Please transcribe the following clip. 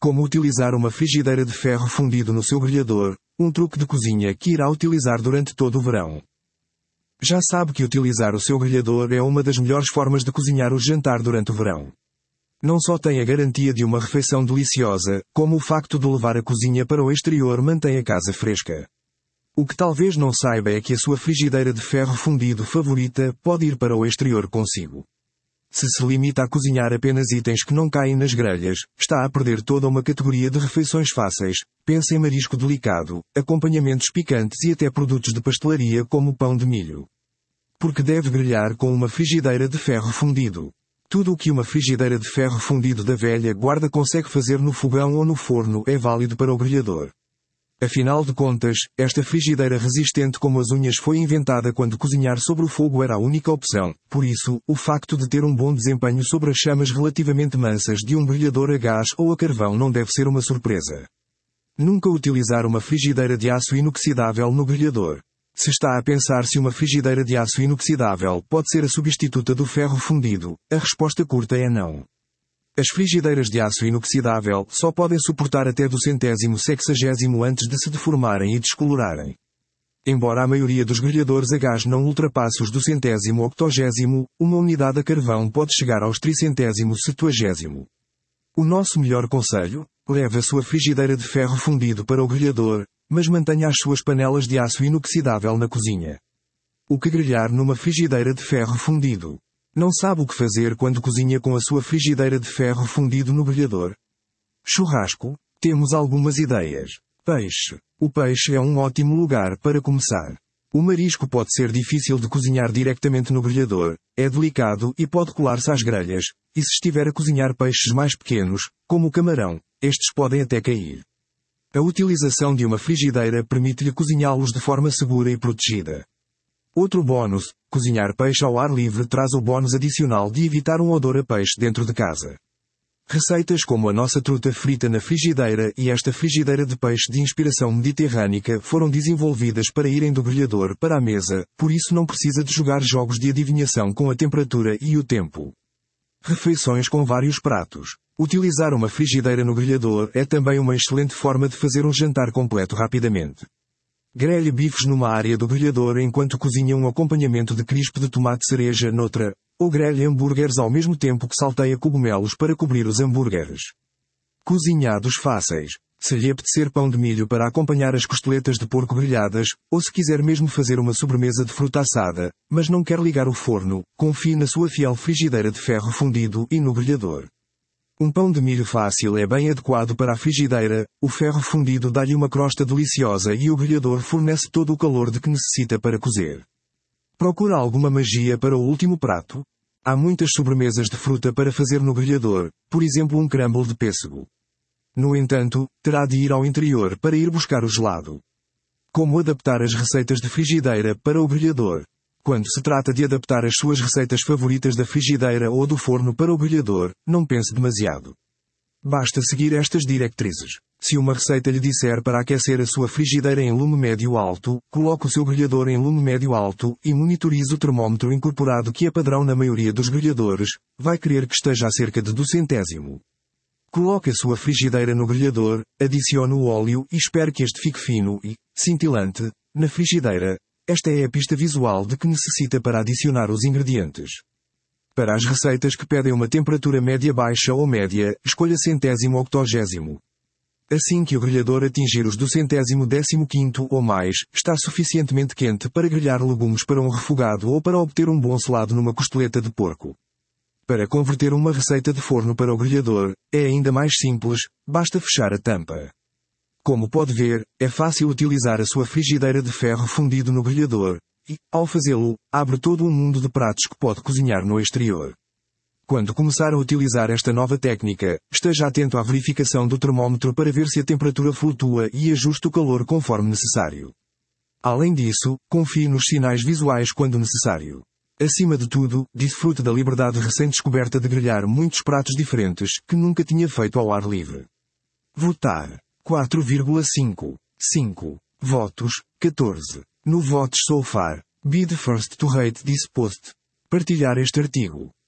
Como utilizar uma frigideira de ferro fundido no seu grelhador, um truque de cozinha que irá utilizar durante todo o verão. Já sabe que utilizar o seu grelhador é uma das melhores formas de cozinhar o jantar durante o verão. Não só tem a garantia de uma refeição deliciosa, como o facto de levar a cozinha para o exterior mantém a casa fresca. O que talvez não saiba é que a sua frigideira de ferro fundido favorita pode ir para o exterior consigo. Se limita a cozinhar apenas itens que não caem nas grelhas, está a perder toda uma categoria de refeições fáceis. Pense em marisco delicado, acompanhamentos picantes e até produtos de pastelaria como pão de milho. Porque deve grelhar com uma frigideira de ferro fundido. Tudo o que uma frigideira de ferro fundido da velha guarda consegue fazer no fogão ou no forno é válido para o grelhador. Afinal de contas, esta frigideira resistente como as unhas foi inventada quando cozinhar sobre o fogo era a única opção. Por isso, o facto de ter um bom desempenho sobre as chamas relativamente mansas de um grelhador a gás ou a carvão não deve ser uma surpresa. Nunca utilizar uma frigideira de aço inoxidável no grelhador. Se está a pensar se uma frigideira de aço inoxidável pode ser a substituta do ferro fundido, a resposta curta é não. As frigideiras de aço inoxidável só podem suportar até do 160º antes de se deformarem e descolorarem. Embora a maioria dos grelhadores a gás não ultrapasse os do 180º, uma unidade a carvão pode chegar aos 370º. O nosso melhor conselho? Leve a sua frigideira de ferro fundido para o grelhador, mas mantenha as suas panelas de aço inoxidável na cozinha. O que grelhar numa frigideira de ferro fundido? Não sabe o que fazer quando cozinha com a sua frigideira de ferro fundido no grelhador? Churrasco? Temos algumas ideias. Peixe. O peixe é um ótimo lugar para começar. O marisco pode ser difícil de cozinhar diretamente no grelhador, é delicado e pode colar-se às grelhas, e se estiver a cozinhar peixes mais pequenos, como o camarão, estes podem até cair. A utilização de uma frigideira permite-lhe cozinhá-los de forma segura e protegida. Outro bônus, cozinhar peixe ao ar livre traz o bônus adicional de evitar um odor a peixe dentro de casa. Receitas como a nossa truta frita na frigideira e esta frigideira de peixe de inspiração mediterrânica foram desenvolvidas para irem do grelhador para a mesa, por isso não precisa de jogar jogos de adivinhação com a temperatura e o tempo. Refeições com vários pratos. Utilizar uma frigideira no grelhador é também uma excelente forma de fazer um jantar completo rapidamente. Grelhe bifes numa área do grelhador enquanto cozinha um acompanhamento de crisp de tomate cereja noutra, ou grelhe hambúrgueres ao mesmo tempo que salteia cogumelos para cobrir os hambúrgueres. Cozinhados fáceis. Se lhe apetecer pão de milho para acompanhar as costeletas de porco grelhadas, ou se quiser mesmo fazer uma sobremesa de fruta assada, mas não quer ligar o forno, confie na sua fiel frigideira de ferro fundido e no grelhador. Um pão de milho fácil é bem adequado para a frigideira, o ferro fundido dá-lhe uma crosta deliciosa e o grelhador fornece todo o calor de que necessita para cozer. Procura alguma magia para o último prato? Há muitas sobremesas de fruta para fazer no grelhador, por exemplo um crumble de pêssego. No entanto, terá de ir ao interior para ir buscar o gelado. Como adaptar as receitas de frigideira para o grelhador? Quando se trata de adaptar as suas receitas favoritas da frigideira ou do forno para o grelhador, não pense demasiado. Basta seguir estas diretrizes. Se uma receita lhe disser para aquecer a sua frigideira em lume médio-alto, coloque o seu grelhador em lume médio-alto e monitorize o termómetro incorporado que é padrão na maioria dos grelhadores, vai querer que esteja a cerca de 200. Coloque a sua frigideira no grelhador, adicione o óleo e espere que este fique fino e cintilante na frigideira. Esta é a pista visual de que necessita para adicionar os ingredientes. Para as receitas que pedem uma temperatura média-baixa ou média, escolha 180º. Assim que o grelhador atingir os 215º ou mais, está suficientemente quente para grelhar legumes para um refogado ou para obter um bom selado numa costeleta de porco. Para converter uma receita de forno para o grelhador, é ainda mais simples, basta fechar a tampa. Como pode ver, é fácil utilizar a sua frigideira de ferro fundido no grelhador, e, ao fazê-lo, abre todo um mundo de pratos que pode cozinhar no exterior. Quando começar a utilizar esta nova técnica, esteja atento à verificação do termómetro para ver se a temperatura flutua e ajuste o calor conforme necessário. Além disso, confie nos sinais visuais quando necessário. Acima de tudo, desfrute da liberdade recém-descoberta de grelhar muitos pratos diferentes que nunca tinha feito ao ar livre. Votar. 4,5. 5. Votos. 14. No Votes So Far. Be the first to rate this post. Partilhar este artigo.